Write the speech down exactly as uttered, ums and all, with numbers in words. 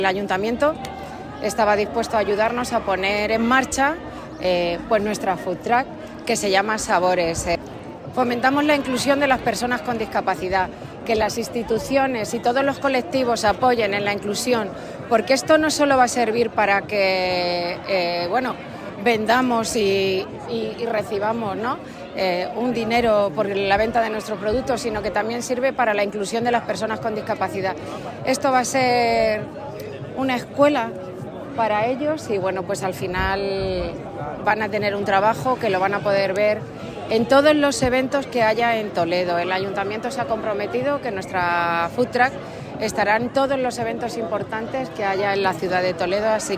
El ayuntamiento estaba dispuesto a ayudarnos a poner en marcha eh, pues nuestra food truck, que se llama Sabores. Fomentamos la inclusión de las personas con discapacidad, que las instituciones y todos los colectivos apoyen en la inclusión, porque esto no solo va a servir para que eh, bueno, vendamos y, y, y recibamos, ¿no? Eh, un dinero por la venta de nuestros productos, sino que también sirve para la inclusión de las personas con discapacidad. Esto va a ser una escuela para ellos y bueno, pues al final van a tener un trabajo que lo van a poder ver en todos los eventos que haya en Toledo. El ayuntamiento se ha comprometido que nuestra food truck estará en todos los eventos importantes que haya en la ciudad de Toledo, así